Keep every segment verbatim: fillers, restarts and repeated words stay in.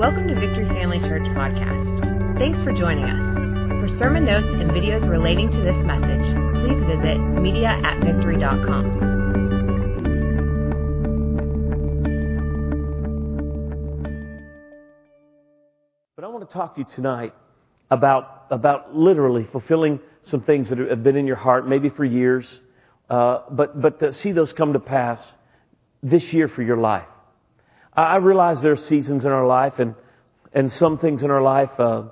Welcome to Victory Family Church Podcast. Thanks for joining us. For sermon notes and videos relating to this message, please visit media at victory dot com. But I want to talk to you tonight about about literally fulfilling some things that have been in your heart, maybe for years, uh, but but to see those come to pass this year for your life. I realize there are seasons in our life, and and some things in our life uh,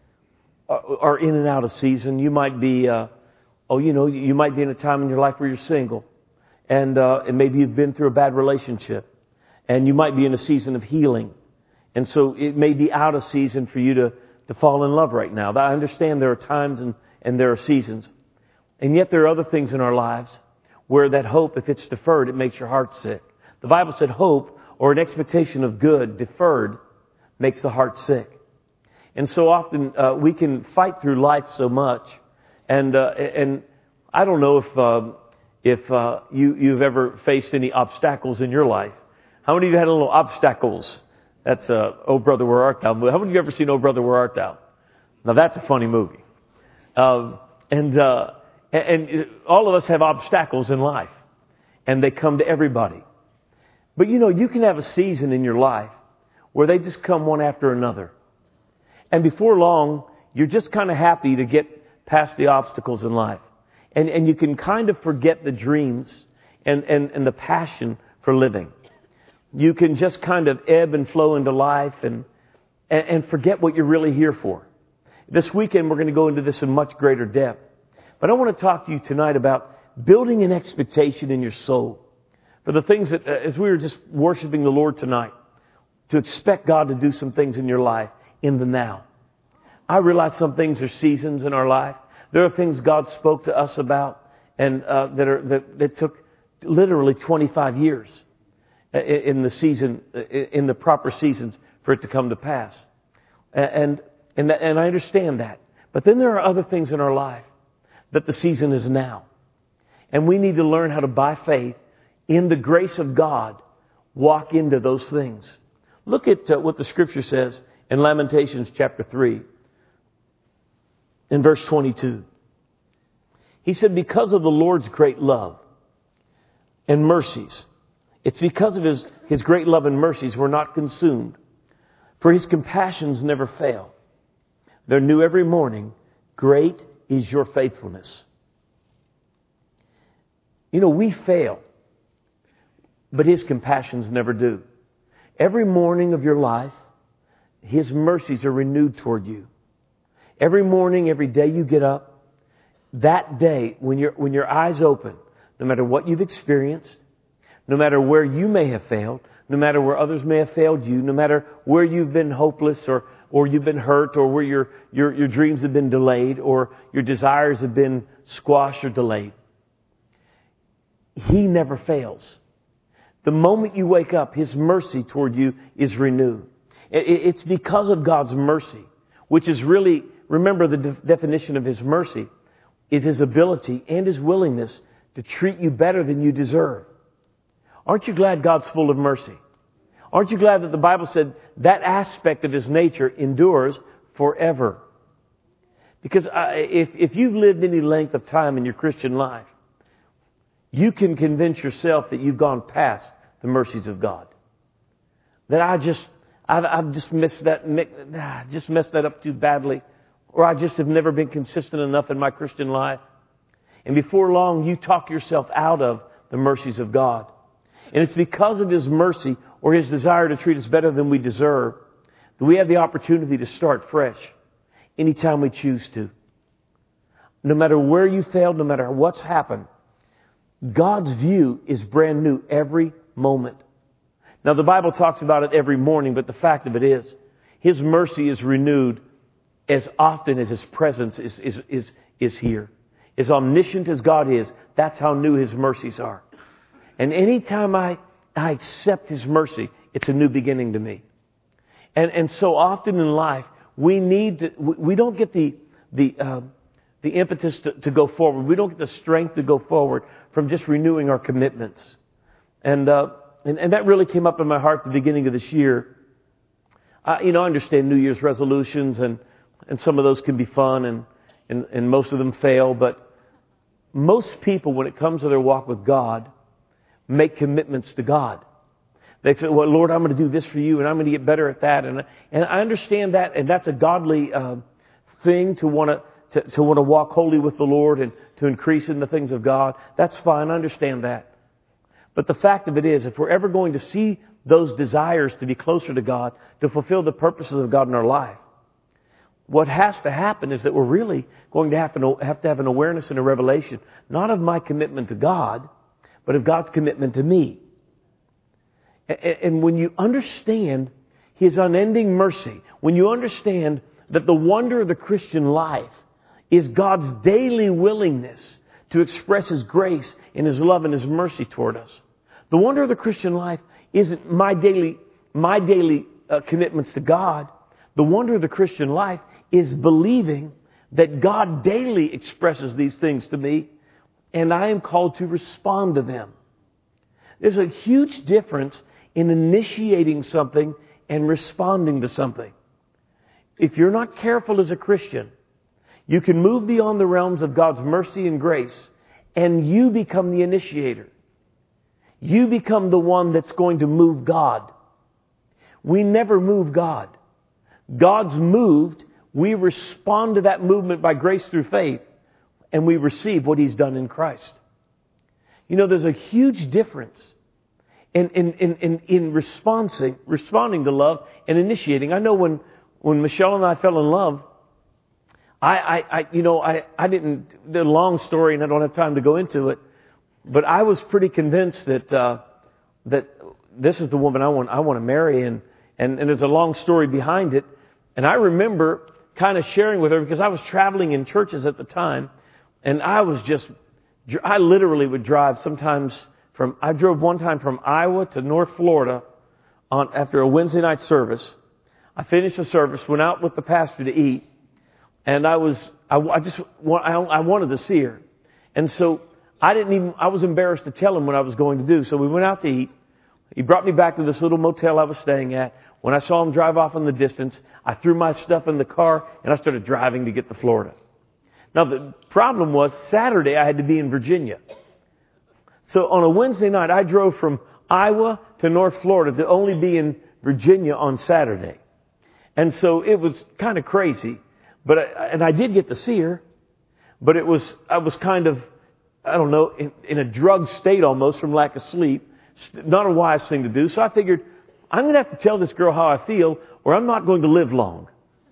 are in and out of season. You might be, uh, oh, you know, you might be in a time in your life where you're single, and uh, and maybe you've been through a bad relationship, and you might be in a season of healing, and so it may be out of season for you to to fall in love right now. I understand there are times and and there are seasons, and yet there are other things in our lives where that hope, if it's deferred, it makes your heart sick. The Bible said hope, or an expectation of good deferred, makes the heart sick. And so often uh, we can fight through life so much, and uh, and I don't know if um, if uh, you you've ever faced any obstacles in your life. How many of you had little obstacles? That's uh, Oh Brother Where Art Thou? How many of you ever seen Oh Brother Where Art Thou? Now that's a funny movie, um, and uh, and all of us have obstacles in life, and they come to everybody. But you know, you can have a season in your life where they just come one after another. And before long, you're just kind of happy to get past the obstacles in life. And and you can kind of forget the dreams and, and, and the passion for living. You can just kind of ebb and flow into life and, and, and forget what you're really here for. This weekend, we're going to go into this in much greater depth. But I want to talk to you tonight about building an expectation in your soul. For the things that, uh, as we were just worshiping the Lord tonight, to expect God to do some things in your life in the now. I realize some things are seasons in our life. There are things God spoke to us about, and uh, that are that, that took literally twenty-five years in the season, in the proper seasons, for it to come to pass. And and and I understand that. But then there are other things in our life that the season is now, and we need to learn how to, by faith, in the grace of God, walk into those things. Look at uh, what the Scripture says in Lamentations chapter three, in verse twenty-two. He said, because of the Lord's great love and mercies, it's because of His, His great love and mercies we're not consumed. For His compassions never fail. They're new every morning. Great is your faithfulness. You know, we fail, but His compassions never do. Every morning of your life, His mercies are renewed toward you. Every morning, every day you get up, that day, when your when your eyes open, no matter what you've experienced, no matter where you may have failed, no matter where others may have failed you, no matter where you've been hopeless or or you've been hurt, or where your your your dreams have been delayed, or your desires have been squashed or delayed, He never fails. The moment you wake up, His mercy toward you is renewed. It's because of God's mercy, which is really, remember the de- definition of His mercy, is His ability and His willingness to treat you better than you deserve. Aren't you glad God's full of mercy? Aren't you glad that the Bible said that aspect of His nature endures forever? Because I, if, if you've lived any length of time in your Christian life, you can convince yourself that you've gone past the mercies of God. That I just, I've, I've just missed that, just messed that up too badly. Or I just have never been consistent enough in my Christian life. And before long, you talk yourself out of the mercies of God. And it's because of His mercy, or His desire to treat us better than we deserve, that we have the opportunity to start fresh anytime we choose to. No matter where you failed, no matter what's happened, God's view is brand new every moment. Now, the Bible talks about it every morning, but the fact of it is, His mercy is renewed as often as His presence is, is, is, is here. As omniscient as God is, that's how new His mercies are. And anytime I, I accept His mercy, it's a new beginning to me. And, and so often in life, we need to, we don't get the, the, uh, the impetus to, to go forward. We don't get the strength to go forward from just renewing our commitments. And, uh, and, and that really came up in my heart at the beginning of this year. I, you know, I understand New Year's resolutions, and, and some of those can be fun, and, and, and most of them fail. But most people, when it comes to their walk with God, make commitments to God. They say, well, Lord, I'm going to do this for you, and I'm going to get better at that. And, and I understand that, and that's a godly uh, thing to want to to, to want to walk holy with the Lord and to increase in the things of God. That's fine. I understand that. But the fact of it is, if we're ever going to see those desires to be closer to God, to fulfill the purposes of God in our life, what has to happen is that we're really going to have to have, to have an awareness and a revelation, not of my commitment to God, but of God's commitment to me. And, and when you understand His unending mercy, when you understand that the wonder of the Christian life is God's daily willingness to express His grace and His love and His mercy toward us. The wonder of the Christian life isn't my daily, my daily uh, commitments to God. The wonder of the Christian life is believing that God daily expresses these things to me, and I am called to respond to them. There's a huge difference in initiating something and responding to something. If you're not careful as a Christian, you can move beyond the realms of God's mercy and grace, and you become the initiator. You become the one that's going to move God. We never move God. God's moved. We respond to that movement by grace through faith, and we receive what He's done in Christ. You know, there's a huge difference in, in, in, in, in responding, responding to love and initiating. I know when, when Michelle and I fell in love, I, I, I, you know, I, I didn't, the long story, and I don't have time to go into it, but I was pretty convinced that, uh, that this is the woman I want, I want to marry, and, and, and there's a long story behind it. And I remember kind of sharing with her, because I was traveling in churches at the time, and I was just, I literally would drive sometimes from, I drove one time from Iowa to North Florida on, after a Wednesday night service. I finished the service, went out with the pastor to eat, and I was, I, I just, I, I wanted to see her. And so I didn't even, I was embarrassed to tell him what I was going to do. So we went out to eat. He brought me back to this little motel I was staying at. When I saw him drive off in the distance, I threw my stuff in the car and I started driving to get to Florida. Now the problem was Saturday I had to be in Virginia. So on a Wednesday night I drove from Iowa to North Florida to only be in Virginia on Saturday. And so it was kind of crazy. But I, and I did get to see her, but it was, I was kind of, I don't know, in, in a drugged state almost from lack of sleep. Not a wise thing to do. So I figured, I'm going to have to tell this girl how I feel, or I'm not going to live long.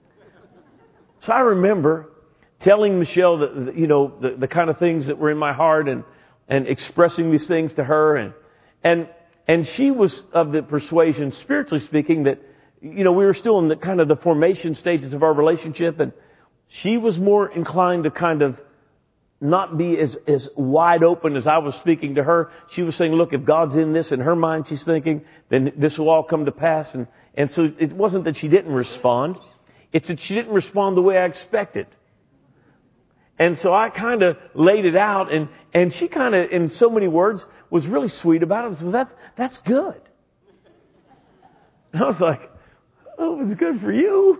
So I remember telling Michelle that, you know, the, the kind of things that were in my heart, and, and expressing these things to her. And, and, and she was of the persuasion, spiritually speaking, that, you know, we were still in the kind of the formation stages of our relationship, and she was more inclined to kind of not be as, as wide open as I was speaking to her. She was saying, look, if God's in this, in her mind she's thinking, then this will all come to pass. And, and so it wasn't that she didn't respond. It's that she didn't respond the way I expected. And so I kind of laid it out, and, and she kind of, in so many words, was really sweet about it. So that, that's good. And I was like, oh, it's good for you.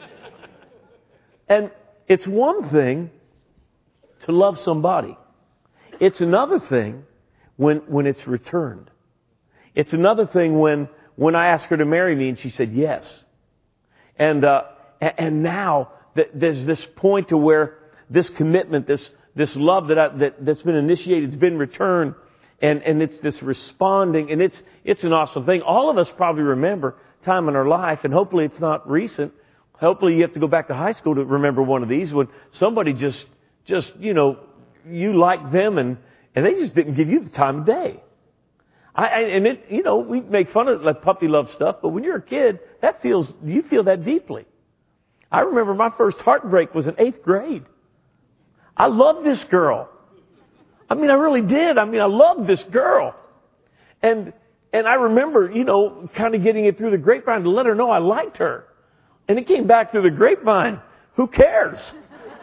And it's one thing to love somebody. It's another thing when, when it's returned. It's another thing when, when I asked her to marry me and she said yes. And, uh, and now that there's this point to where this commitment, this, this love that, I, that, that's been initiated, it's been returned, and, and it's this responding, and it's, it's an awesome thing. All of us probably remember time in our life, and hopefully it's not recent. Hopefully you have to go back to high school to remember one of these, when somebody just, just, you know, you liked them and, and they just didn't give you the time of day. I, I and it, you know, we make fun of like puppy love stuff, but when you're a kid, that feels, you feel that deeply. I remember my first heartbreak was in eighth grade. I loved this girl. I mean, I really did. I mean, I loved this girl. And, and I remember, you know, kind of getting it through the grapevine to let her know I liked her. And it came back through the grapevine. Who cares?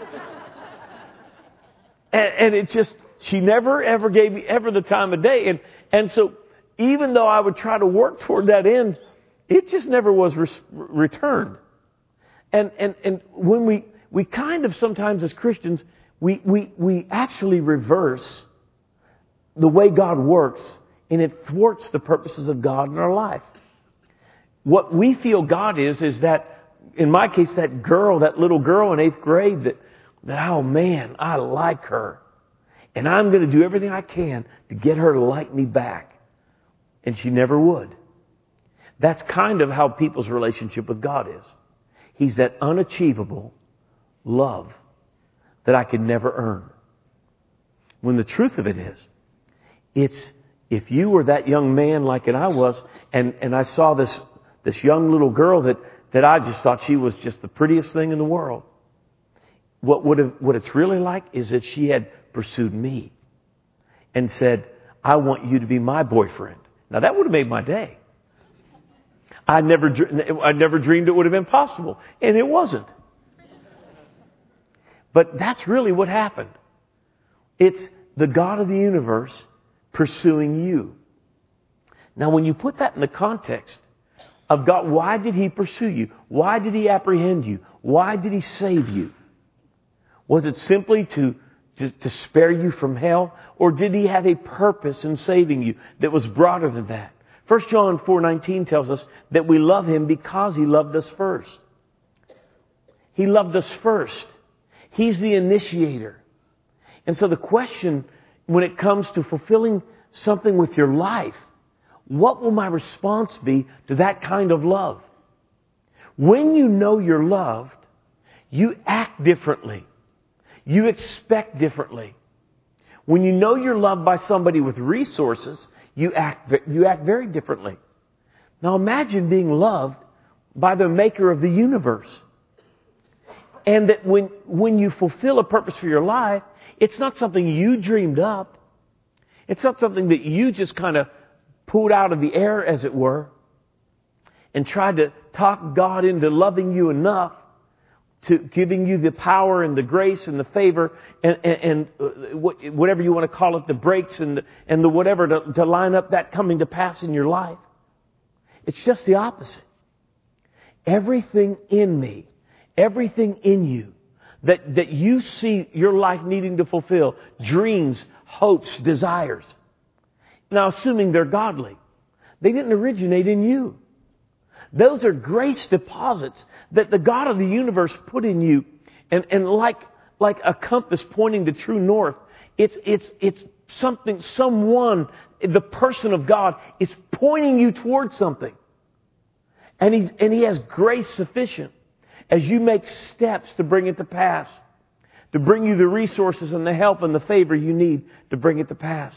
and, and it just, she never ever gave me ever the time of day. And, and so even though I would try to work toward that end, it just never was re- returned. And, and, and when we, we kind of sometimes as Christians, we, we, we actually reverse the way God works, and it thwarts the purposes of God in our life. What we feel God is, is that, in my case, that girl, that little girl in eighth grade that, that, oh man, I like her. And I'm going to do everything I can to get her to like me back. And she never would. That's kind of how people's relationship with God is. He's that unachievable love that I could never earn. When the truth of it is, it's, if you were that young man like I was, and, and I saw this, this young little girl that, that I just thought she was just the prettiest thing in the world. What would have, what it's really like is that she had pursued me and said, I want you to be my boyfriend. Now that would have made my day. I never, I never dreamed it would have been possible. And it wasn't. But that's really what happened. It's the God of the universe pursuing you. Now when you put that in the context of God, why did He pursue you? Why did He apprehend you? Why did He save you? Was it simply to, to, to spare you from hell? Or did He have a purpose in saving you that was broader than that? First John four nineteen tells us that we love Him because He loved us first. He loved us first. He's the initiator. And so the question when it comes to fulfilling something with your life, what will my response be to that kind of love? When you know you're loved, you act differently. You expect differently. When you know you're loved by somebody with resources, you act, you act very differently. Now imagine being loved by the maker of the universe. And that when, when you fulfill a purpose for your life, it's not something you dreamed up. It's not something that you just kind of pulled out of the air, as it were, and tried to talk God into loving you enough to giving you the power and the grace and the favor and, and, and whatever you want to call it, the breaks and the, and the whatever to, to line up that coming to pass in your life. It's just the opposite. Everything in me, everything in you that, that you see your life needing to fulfill, dreams, hopes, desires. Now, assuming they're godly, they didn't originate in you. Those are grace deposits that the God of the universe put in you. And, and like, like a compass pointing to true north, it's, it's, it's something, someone, the person of God is pointing you towards something. And he's, and He has grace sufficient as you make steps to bring it to pass, to bring you the resources and the help and the favor you need to bring it to pass.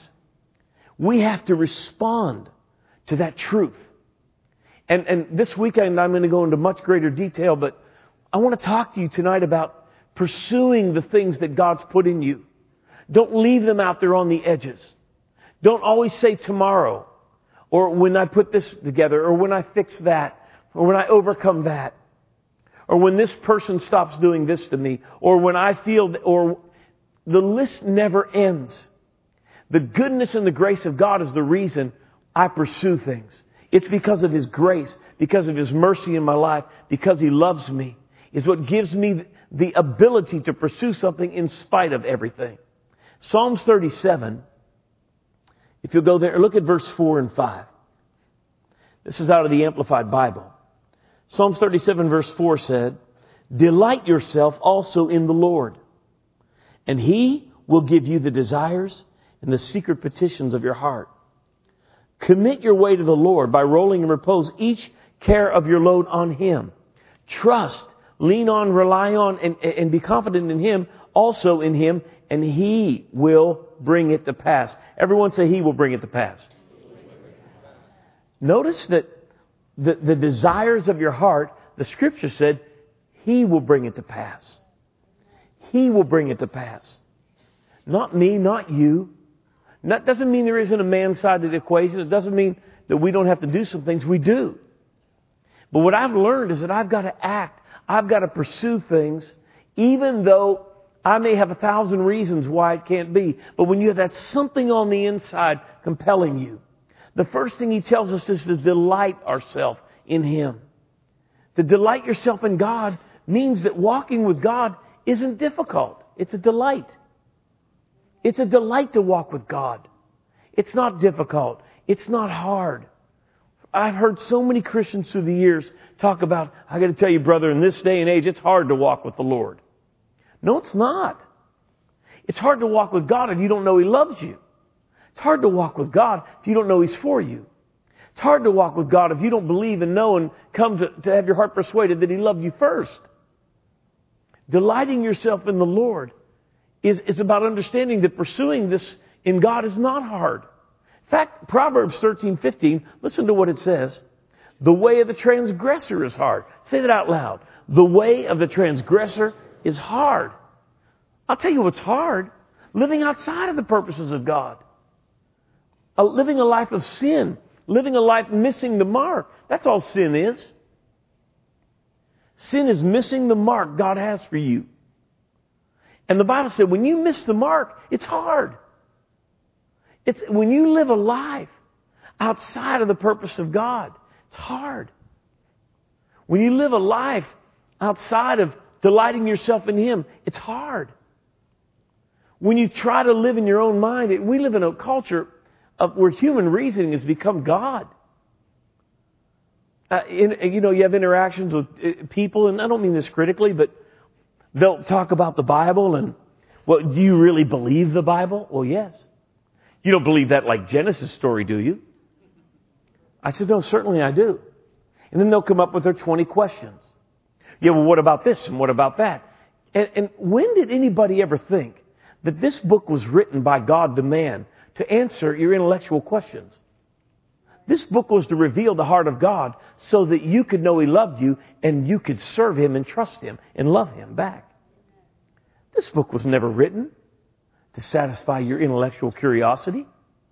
We have to respond to that truth. And, and this weekend I'm going to go into much greater detail, but I want to talk to you tonight about pursuing the things that God's put in you. Don't leave them out there on the edges. Don't always say tomorrow, or when I put this together, or when I fix that, or when I overcome that, or when this person stops doing this to me, or when I feel, that, or the list never ends. The goodness and the grace of God is the reason I pursue things. It's because of His grace, because of His mercy in my life, because He loves me, is what gives me the ability to pursue something in spite of everything. Psalms thirty-seven, if you'll go there, look at verse four and five. This is out of the Amplified Bible. Psalms thirty-seven verse four said, "Delight yourself also in the Lord, and He will give you the desires and the secret petitions of your heart. Commit your way to the Lord by rolling and repose each care of your load on Him. Trust, lean on, rely on, and, and be confident in Him, also in Him, and He will bring it to pass." Everyone say, He will bring it to pass. Notice that the, the desires of your heart, the Scripture said, He will bring it to pass. He will bring it to pass. Not me, not you. That doesn't mean there isn't a man's side to the equation. It doesn't mean that we don't have to do some things. We do. But what I've learned is that I've got to act. I've got to pursue things, even though I may have a thousand reasons why it can't be. But when you have that something on the inside compelling you, the first thing He tells us is to delight ourselves in Him. To delight yourself in God means that walking with God isn't difficult. It's a delight. It's a delight to walk with God. It's not difficult. It's not hard. I've heard so many Christians through the years talk about, I got to tell you, brother, in this day and age, it's hard to walk with the Lord. No, it's not. It's hard to walk with God if you don't know He loves you. It's hard to walk with God if you don't know He's for you. It's hard to walk with God if you don't believe and know and come to, to have your heart persuaded that He loved you first. Delighting yourself in the Lord is, is about understanding that pursuing this in God is not hard. In fact, Proverbs thirteen fifteen, listen to what it says. The way of the transgressor is hard. Say that out loud. The way of the transgressor is hard. I'll tell you what's hard. Living outside of the purposes of God. Uh, living a life of sin. Living a life missing the mark. That's all sin is. Sin is missing the mark God has for you. And the Bible said when you miss the mark, it's hard. It's when you live a life outside of the purpose of God, it's hard. When you live a life outside of delighting yourself in Him, it's hard. When you try to live in your own mind, we live in a culture of where human reasoning has become God. Uh, in, you know, you have interactions with uh, people, and I don't mean this critically, but they'll talk about the Bible and, well, do you really believe the Bible? Well, yes. You don't believe that like Genesis story, do you? I said, no, certainly I do. And then they'll come up with their twenty questions. Yeah, well, what about this and what about that? And, and when did anybody ever think that this book was written by God to man to answer your intellectual questions? This book was to reveal the heart of God so that you could know He loved you and you could serve Him and trust Him and love Him back. This book was never written to satisfy your intellectual curiosity.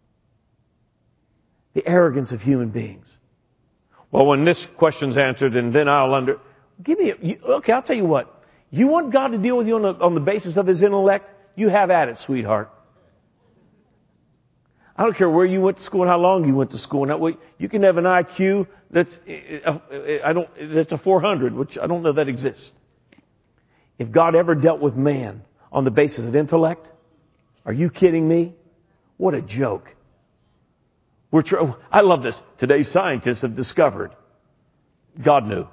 The arrogance of human beings. Well, when this question's answered, and then I'll under... Give me a... You, okay, I'll tell you what. You want God to deal with you on the, on the basis of His intellect? You have at it, sweetheart. I don't care where you went to school and how long you went to school. Now, you can have an I Q that's I don't that's a four hundred, which I don't know that exists. If God ever dealt with man on the basis of intellect, are you kidding me? What a joke. We're tr- I love this. Today's scientists have discovered God knew.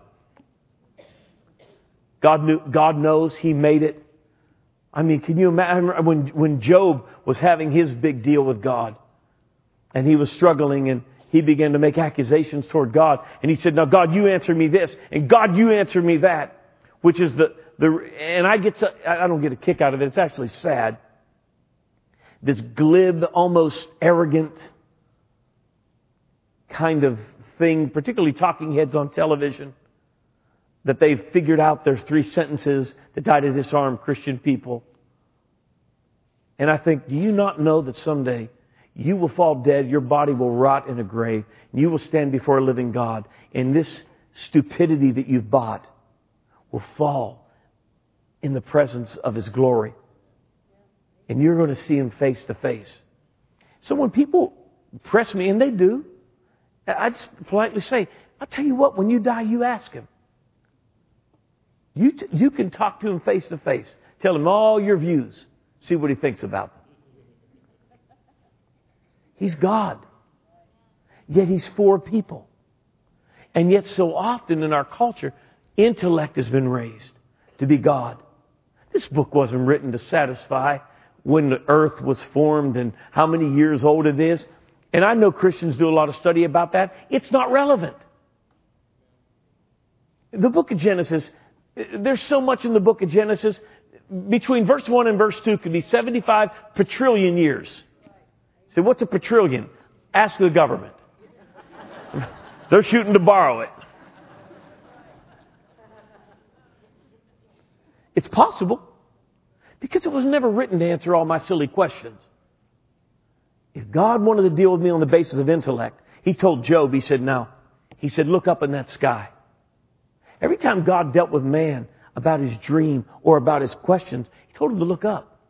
God knew. God knows. He made it. I mean, can you imagine when when Job was having his big deal with God, and he was struggling, and he began to make accusations toward God, and he said, "Now, God, you answer me this, and God, you answer me that," which is the the. And I get to, I don't get a kick out of it. It's actually sad. This glib, almost arrogant kind of thing, particularly talking heads on television, that they've figured out their three sentences to try to disarm Christian people. And I think, do you not know that someday you will fall dead, your body will rot in a grave, and you will stand before a living God, and this stupidity that you've bought will fall in the presence of His glory. And you're going to see Him face to face. So when people press me, and they do, I just politely say, I'll tell you what, when you die, you ask Him. You, t- you can talk to Him face to face. Tell Him all your views. See what He thinks about them. He's God. Yet He's for people. And yet so often in our culture, intellect has been raised to be God. This book wasn't written to satisfy when the earth was formed and how many years old it is. And I know Christians do a lot of study about that. It's not relevant. The book of Genesis, there's so much in the book of Genesis. Between verse one and verse two could be seventy-five quadrillion years. So what's a quadrillion? Ask the government. They're shooting to borrow it. It's possible. Because it was never written to answer all my silly questions. If God wanted to deal with me on the basis of intellect, He told Job, He said, now, He said, look up in that sky. Every time God dealt with man about his dream or about his questions, He told him to look up.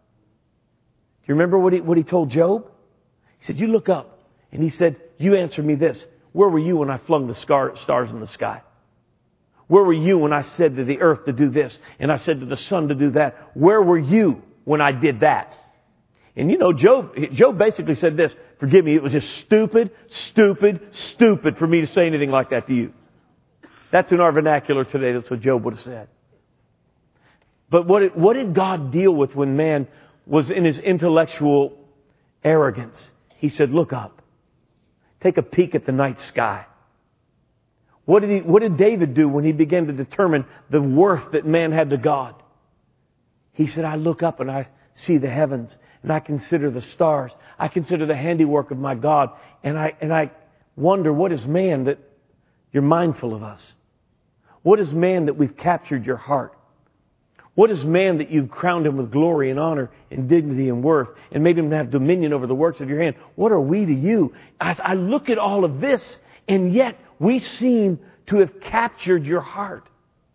Do you remember what he, what he told Job? He said, you look up. And He said, you answer me this. where were you when I flung the scar- stars in the sky? Where were you when I said to the earth to do this and I said to the sun to do that? Where were you when I did that? And you know, Job, Job basically said this, forgive me, it was just stupid, stupid, stupid for me to say anything like that to you. That's in our vernacular today. That's what Job would have said. But what did, what did God deal with when man was in his intellectual arrogance? He said, look up. Take a peek at the night sky. What did he, what did David do when he began to determine the worth that man had to God? He said, I look up and I see the heavens and I consider the stars. I consider the handiwork of my God. And I, and I wonder, what is man that you're mindful of us? What is man that we've captured your heart? What is man that you've crowned him with glory and honor and dignity and worth and made him have dominion over the works of your hand? What are we to you? I, I look at all of this, and yet we seem to have captured your heart.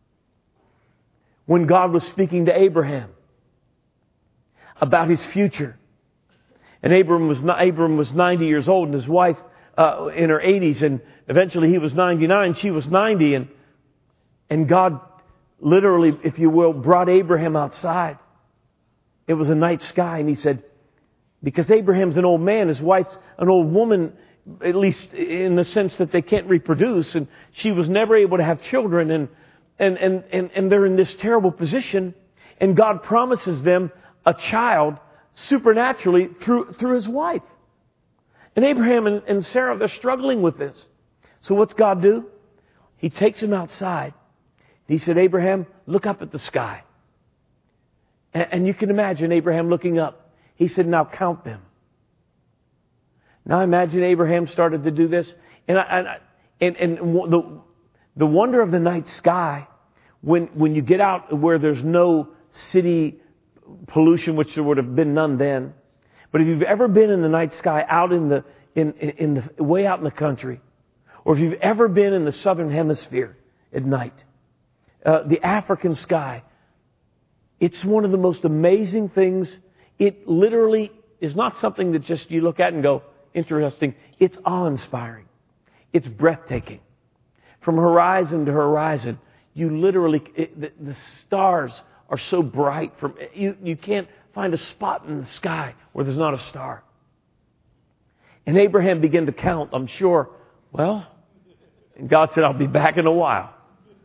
When God was speaking to Abraham about his future, and Abram was Abram was ninety years old, and his wife uh, in her eighties, and eventually he was ninety-nine, she was ninety, and and God literally, if you will, brought Abraham outside. It was a night sky, and he said, because Abraham's an old man, his wife's an old woman, at least in the sense that they can't reproduce, and she was never able to have children, and and and and, and they're in this terrible position, and God promises them a child supernaturally through through his wife. And Abraham and, and Sarah, they're struggling with this. So what's God do? He takes him outside. He said, Abraham, look up at the sky. And, and you can imagine Abraham looking up. He said, now count them. Now imagine Abraham started to do this. And, I, and, and, and the, the wonder of the night sky, when, when you get out where there's no city pollution, which there would have been none then. But if you've ever been in the night sky out in the, in, in, in the, way out in the country, or if you've ever been in the southern hemisphere at night, uh, the African sky, it's one of the most amazing things. It literally is not something that just you look at and go, interesting. It's awe-inspiring. It's breathtaking. From horizon to horizon, you literally, it, the, the stars are so bright. From you, you can't find a spot in the sky where there's not a star. And Abraham began to count, I'm sure, well, and God said, I'll be back in a while.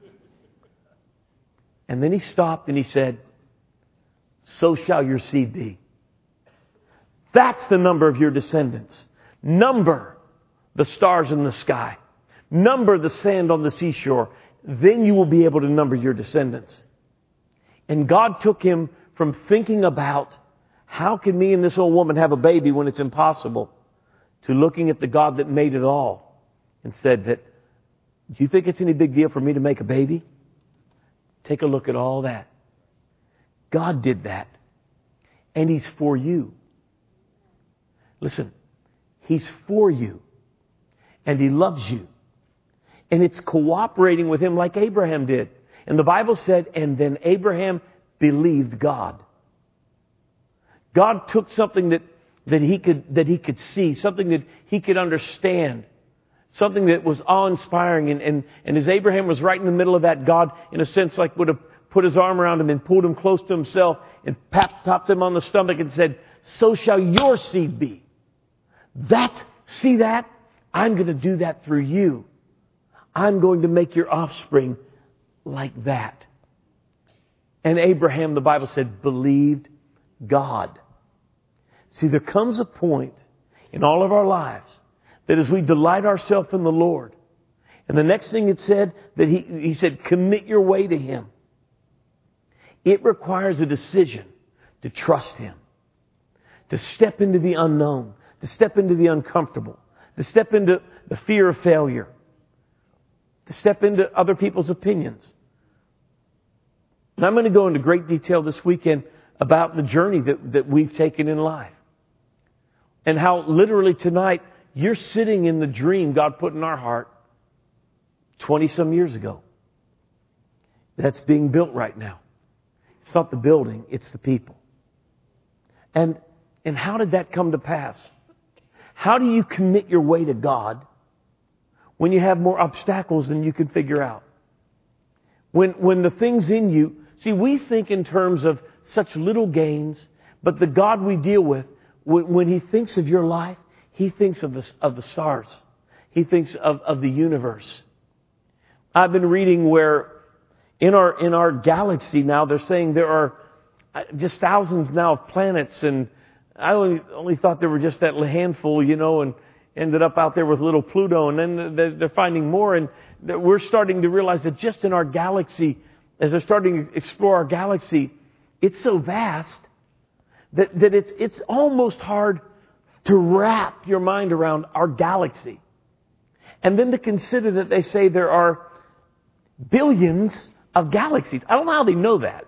And then he stopped and he said, so shall your seed be. That's the number of your descendants. Number the stars in the sky. Number the sand on the seashore. Then you will be able to number your descendants. And God took him from thinking about how can me and this old woman have a baby when it's impossible, to looking at the God that made it all and said that, do you think it's any big deal for me to make a baby? Take a look at all that. God did that. And He's for you. Listen, He's for you. And He loves you. And it's cooperating with Him like Abraham did. And the Bible said, and then Abraham believed God. God took something that, that he could, that he could see, something that he could understand, something that was awe-inspiring. And, and, and as Abraham was right in the middle of that, God, in a sense, like would have put His arm around him and pulled him close to Himself and pat, tapped him on the stomach and said, so shall your seed be. That, see that? I'm going to do that through you. I'm going to make your offspring like that. And Abraham, the Bible said, believed God. See, there comes a point in all of our lives that as we delight ourselves in the Lord, and the next thing it said, that he, he said, commit your way to Him. It requires a decision to trust Him, to step into the unknown, to step into the uncomfortable, to step into the fear of failure, to step into other people's opinions. And I'm going to go into great detail this weekend about the journey that, that we've taken in life. And how literally tonight you're sitting in the dream God put in our heart twenty some years ago. That's being built right now. It's not the building, it's the people. And, and how did that come to pass? How do you commit your way to God when you have more obstacles than you can figure out. When, when the things in you, see, we think in terms of such little gains, but the God we deal with, when, when He thinks of your life, He thinks of the, of the stars. He thinks of, of the universe. I've been reading where in our, in our galaxy now, they're saying there are just thousands now of planets, and I only, only thought there were just that handful, you know, and ended up out there with little Pluto, and then they're finding more, and we're starting to realize that just in our galaxy, as they're starting to explore our galaxy, it's so vast that, that it's, it's almost hard to wrap your mind around our galaxy. And then to consider that they say there are billions of galaxies. I don't know how they know that.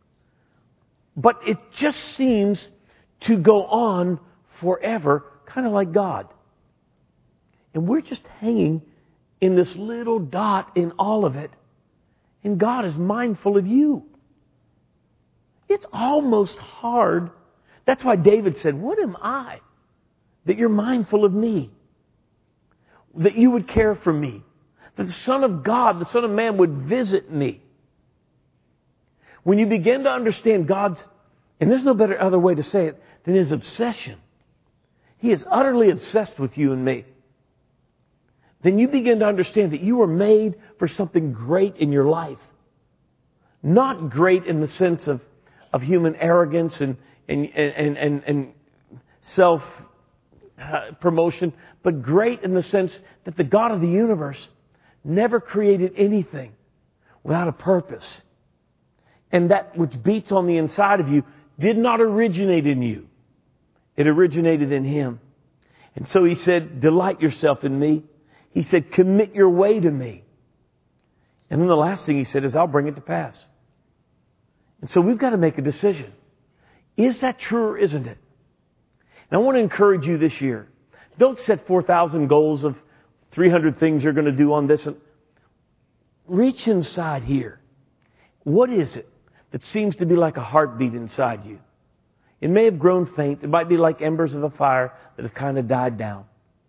But it just seems to go on forever, kind of like God. And we're just hanging in this little dot in all of it. And God is mindful of you. It's almost hard. That's why David said, what am I that you're mindful of me? That you would care for me. That the Son of God, the Son of Man, would visit me. When you begin to understand God's, and there's no better other way to say it than His obsession. He is utterly obsessed with you and me. Then you begin to understand that you were made for something great in your life. Not great in the sense of, of human arrogance and, and, and, and, and self promotion, but great in the sense that the God of the universe never created anything without a purpose. And that which beats on the inside of you did not originate in you. It originated in Him. And so He said, delight yourself in me. He said, commit your way to me. And then the last thing He said is, I'll bring it to pass. And so we've got to make a decision. Is that true or isn't it? And I want to encourage you this year. Don't set four thousand goals of three hundred things you're going to do on this. Reach inside here. What is it that seems to be like a heartbeat inside you? It may have grown faint. It might be like embers of a fire that have kind of died down.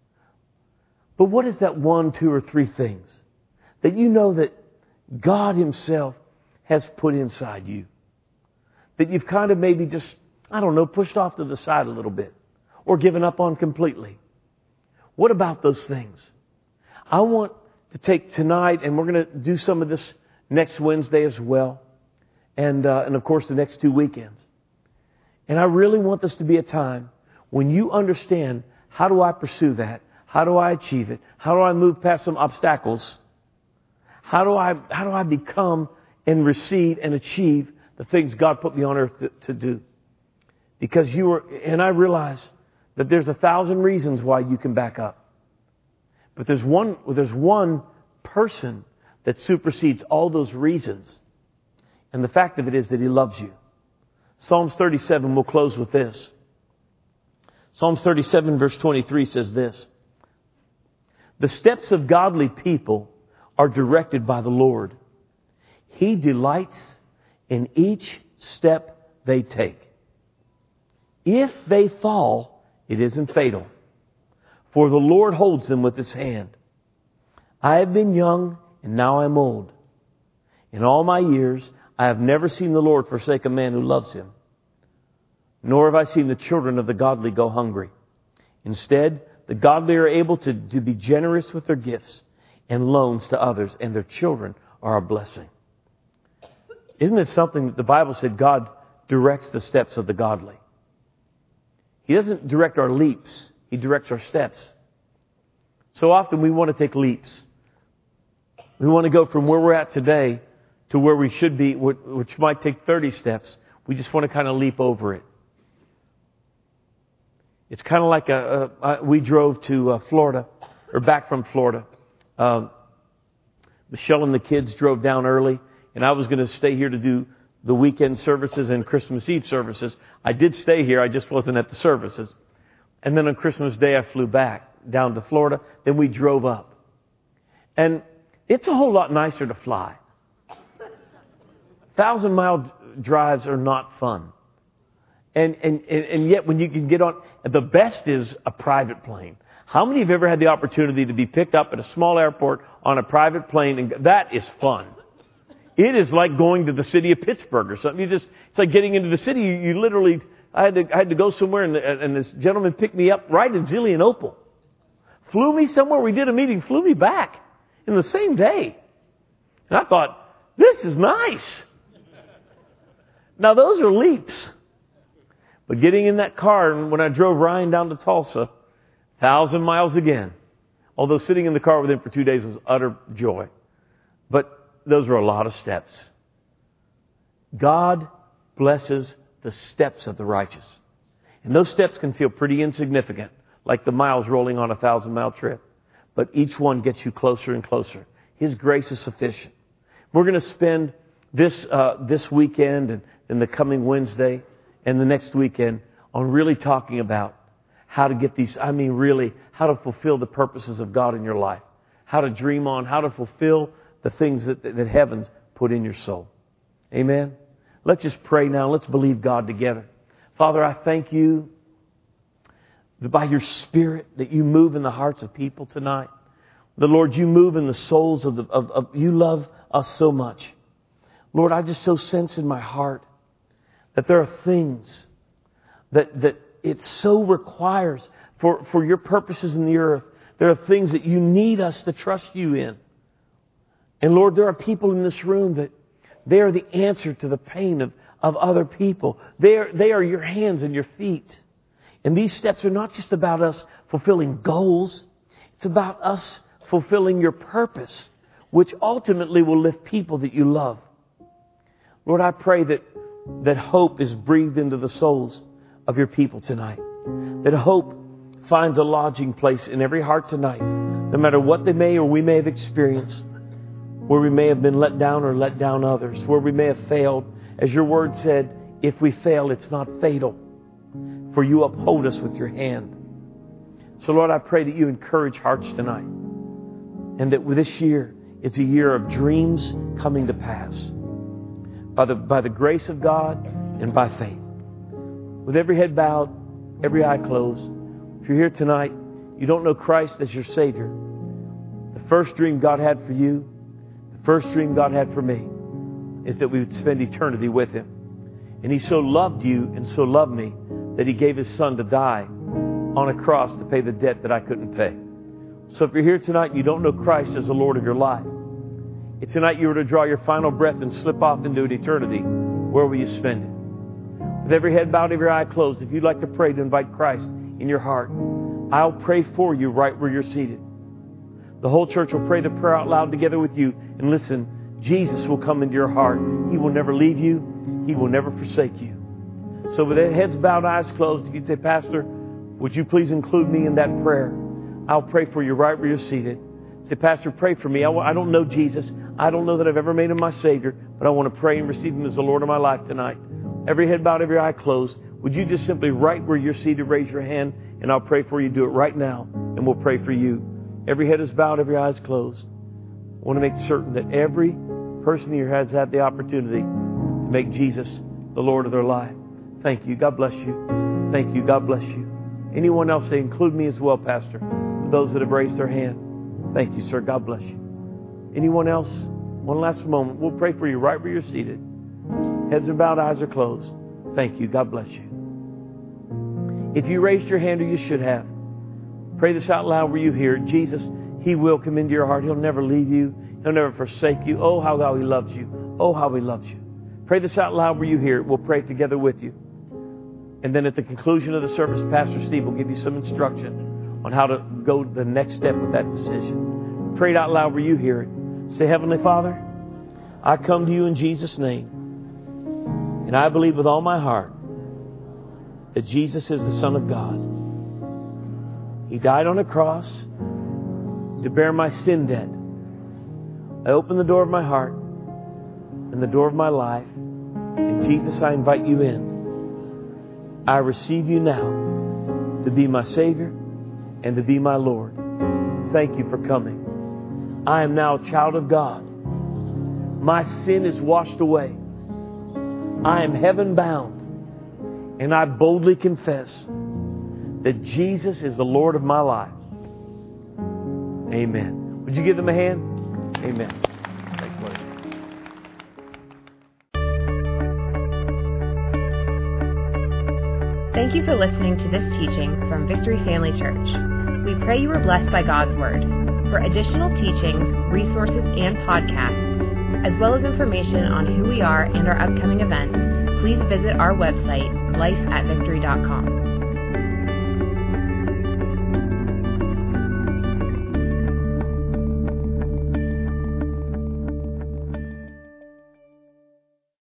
But what is that one, two, or three things that you know that God Himself has put inside you? That you've kind of maybe just, I don't know, pushed off to the side a little bit or given up on completely. What about those things? I want to take tonight, and we're going to do some of this next Wednesday as well. And, uh, and of course the next two weekends. And I really want this to be a time when you understand, how do I pursue that? How do I achieve it? How do I move past some obstacles? How do I, how do I become and receive and achieve the things God put me on earth to, to do? Because you are, and I realize that there's a thousand reasons why you can back up. But there's one, there's one person that supersedes all those reasons. And the fact of it is that He loves you. Psalms thirty-seven, we'll close with this. Psalms thirty-seven verse twenty-three says this. The steps of godly people are directed by the Lord. He delights in each step they take. If they fall, it isn't fatal, for the Lord holds them with His hand. I have been young and now I'm old. In all my years, I have never seen the Lord forsake a man who loves Him, nor have I seen the children of the godly go hungry. Instead, the godly are able to, to be generous with their gifts and loans to others, and their children are a blessing. Isn't it something that the Bible said God directs the steps of the godly? He doesn't direct our leaps. He directs our steps. So often we want to take leaps. We want to go from where we're at today to where we should be, which might take thirty steps. We just want to kind of leap over it. It's kind of like a, a, a we drove to uh, Florida, or back from Florida. Um, Michelle and the kids drove down early, and I was going to stay here to do the weekend services and Christmas Eve services. I did stay here, I just wasn't at the services. And then on Christmas Day, I flew back down to Florida. Then we drove up. And it's a whole lot nicer to fly. Thousand mile drives are not fun. And, and, and yet when you can get on, the best is a private plane. How many have ever had the opportunity to be picked up at a small airport on a private plane? And that is fun. It is like going to the city of Pittsburgh or something. You just, it's like getting into the city. You, you literally, I had to, I had to go somewhere and, and this gentleman picked me up right in Zelian-Opal. Flew me somewhere. We did a meeting, flew me back in the same day. And I thought, this is nice. Now those are leaps. But getting in that car, and when I drove Ryan down to Tulsa, thousand miles again. Although sitting in the car with him for two days was utter joy. But those were a lot of steps. God blesses the steps of the righteous. And those steps can feel pretty insignificant, like the miles rolling on a thousand mile trip. But each one gets you closer and closer. His grace is sufficient. We're going to spend this, uh, this weekend and, and the coming Wednesday and the next weekend on really talking about how to get these, I mean really, how to fulfill the purposes of God in your life. How to dream on, how to fulfill the things that, that heaven's put in your soul. Amen? Let's just pray now. Let's believe God together. Father, I thank you that by your Spirit that you move in the hearts of people tonight. The Lord, you move in the souls of the, of, of, you love us so much. Lord, I just so sense in my heart that there are things that, that it so requires for, for your purposes in the earth. There are things that you need us to trust you in. And Lord, there are people in this room that they are the answer to the pain of, of other people. They are, they are your hands and your feet. And these steps are not just about us fulfilling goals. It's about us fulfilling your purpose, which ultimately will lift people that you love. Lord, I pray that, that hope is breathed into the souls of your people tonight. That hope finds a lodging place in every heart tonight, no matter what they may or we may have experienced, where we may have been let down or let down others, where we may have failed. As your word said, if we fail, it's not fatal, for you uphold us with your hand. So Lord, I pray that you encourage hearts tonight, and that this year is a year of dreams coming to pass by the, by the grace of God and by faith. With every head bowed, every eye closed, if you're here tonight, you don't know Christ as your Savior, the first dream God had for you, the first dream God had for me, is that we would spend eternity with Him. And He so loved you and so loved me that He gave His Son to die on a cross to pay the debt that I couldn't pay. So if you're here tonight and you don't know Christ as the Lord of your life, if tonight you were to draw your final breath and slip off into an eternity, where will you spend it? With every head bowed, every eye closed, if you'd like to pray to invite Christ in your heart, I'll pray for you right where you're seated. The whole church will pray the prayer out loud together with you. And listen, Jesus will come into your heart. He will never leave you. He will never forsake you. So with heads bowed, eyes closed, if you'd say, Pastor, would you please include me in that prayer? I'll pray for you right where you're seated. Say, Pastor, pray for me. I, I don't know Jesus. I don't know that I've ever made Him my Savior, but I want to pray and receive Him as the Lord of my life tonight. Every head bowed, every eye closed. Would you just simply, right where you're seated, raise your hand, and I'll pray for you. Do it right now, and we'll pray for you. Every head is bowed, every eye is closed. I want to make certain that every person here has had the opportunity to make Jesus the Lord of their life. Thank you. God bless you. Thank you. God bless you. Anyone else, say, include me as well, Pastor. Those that have raised their hand. Thank you, sir. God bless you. Anyone else? One last moment. We'll pray for you right where you're seated. Heads are bowed, eyes are closed. Thank you. God bless you. If you raised your hand, or you should have, pray this out loud where you hear it. Jesus, He will come into your heart. He'll never leave you. He'll never forsake you. Oh, how God He loves you. Oh, how He loves you. Pray this out loud where you hear it. We'll pray together with you. And then at the conclusion of the service, Pastor Steve will give you some instruction on how to go the next step with that decision. Pray it out loud where you hear it. Say, Heavenly Father, I come to you in Jesus' name. And I believe with all my heart that Jesus is the Son of God. He died on a cross to bear my sin debt. I open the door of my heart and the door of my life. And Jesus, I invite you in. I receive you now to be my Savior and to be my Lord. Thank you for coming. I am now a child of God. My sin is washed away. I am heaven bound. And I boldly confess that Jesus is the Lord of my life. Amen. Would you give them a hand? Amen. Thanks, buddy. Thank you for listening to this teaching from Victory Family Church. We pray you were blessed by God's Word. For additional teachings, resources, and podcasts, as well as information on who we are and our upcoming events, please visit our website, life at victory dot com.